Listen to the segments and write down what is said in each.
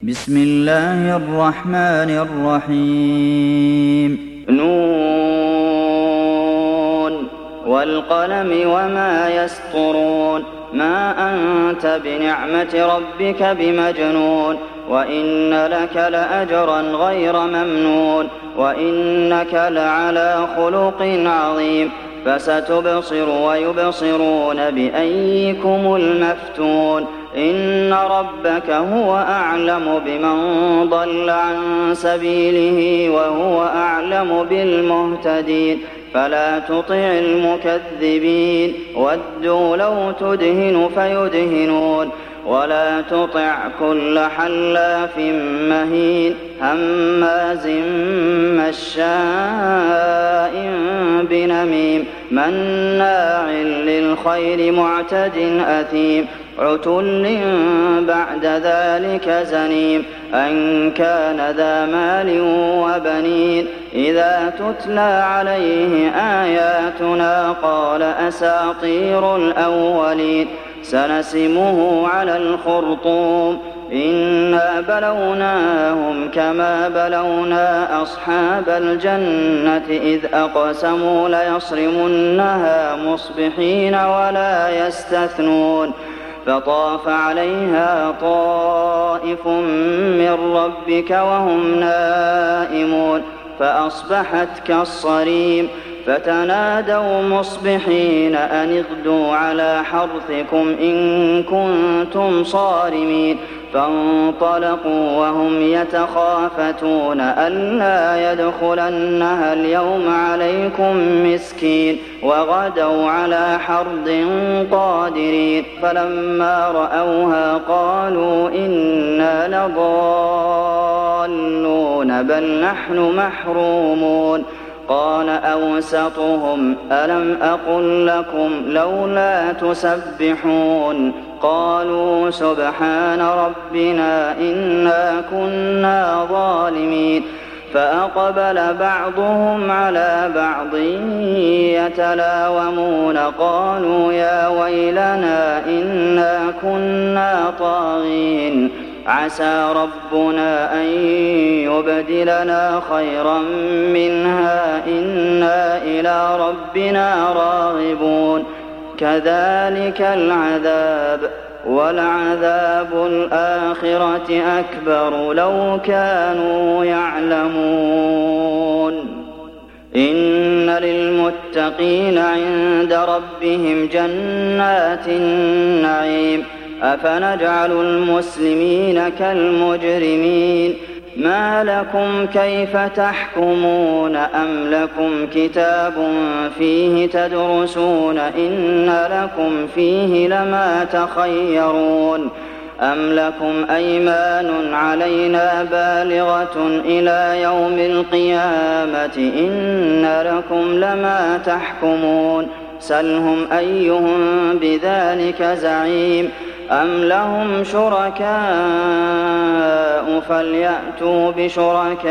بسم الله الرحمن الرحيم نون والقلم وما يسطرون ما أنت بنعمة ربك بمجنون وإن لك لأجرا غير ممنون وإنك لعلى خلق عظيم فستبصر ويبصرون بأيكم المفتون إن ربك هو أعلم بمن ضل عن سبيله وهو أعلم بالمهتدين فلا تطع المكذبين ودوا لو تدهن فيدهنون ولا تطع كل حلاف مهين هماز مشاء بنميم مناع للخير معتد أثيم عتل بعد ذلك زنيم أن كان ذا مال وبنين إذا تتلى عليه آياتنا قال أساطير الأولين سنسمه على الخرطوم إنا بلوناهم كما بلونا أصحاب الجنة إذ أقسموا ليصرمنها مصبحين ولا يستثنون فطاف عليها طائف من ربك وهم نائمون فأصبحت كالصريم فتنادوا مصبحين أن اغدوا على حرثكم إن كنتم صارمين فانطلقوا وهم يتخافتون ألا يدخلنها اليوم عليكم مسكين وغدوا على حرد قادرين فلما رأوها قالوا إنا لضالون بل نحن محرومون قال أوسطهم ألم أقل لكم لولا تسبحون قالوا سبحان ربنا إنا كنا ظالمين فأقبل بعضهم على بعض يتلاومون قالوا يا ويلنا إنا كنا طاغين عسى ربنا أن يبدلنا خيرا منها إنا إلى ربنا راغبون كذلك العذاب ولعذاب الآخرة أكبر لو كانوا يعلمون إن للمتقين عند ربهم جنات النعيم أفنجعل المسلمين كالمجرمين ما لكم كيف تحكمون أم لكم كتاب فيه تدرسون إن لكم فيه لما تخيرون أم لكم أيمان علينا بالغة إلى يوم القيامة إن لكم لما تحكمون سلهم أيهم بذلك زعيم أم لهم شركاء فليأتوا بشركائهم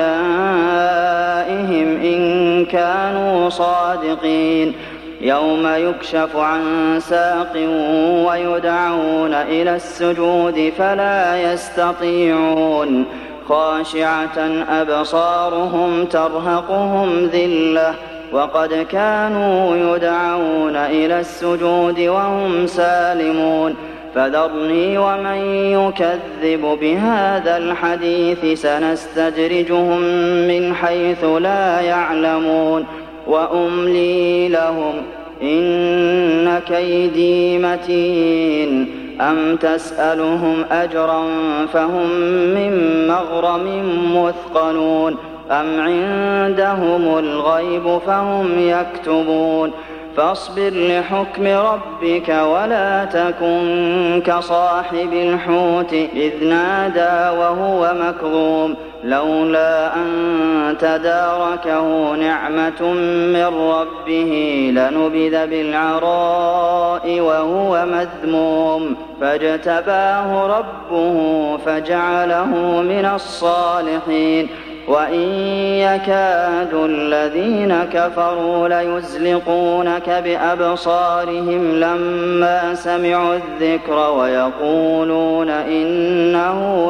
إن كانوا صادقين يوم يكشف عن ساق ويدعون إلى السجود فلا يستطيعون خاشعة أبصارهم ترهقهم ذلة وقد كانوا يدعون إلى السجود وهم سالمون فذرني ومن يكذب بهذا الحديث سنستدرجهم من حيث لا يعلمون وأملي لهم إن كيدي متين أم تسألهم أجرا فهم من مغرم مثقلون أم عندهم الغيب فهم يكتبون فاصبر لحكم ربك ولا تكن كصاحب الحوت إذ نادى وهو مكظوم لولا أن تداركه نعمة من ربه لنبذ بالعراء وهو مذموم فاجتباه ربه فجعله من الصالحين وَإِن يَكَادُ الَّذِينَ كَفَرُوا لَيُزْلِقُونَكَ بِأَبْصَارِهِمْ لَمَّا سَمِعُوا الذِّكْرَ وَيَقُولُونَ إِنَّهُ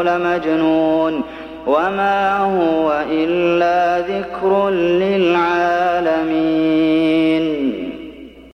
وَمَا هُوَ إِلَّا ذِكْرٌ لِّلْعَالَمِينَ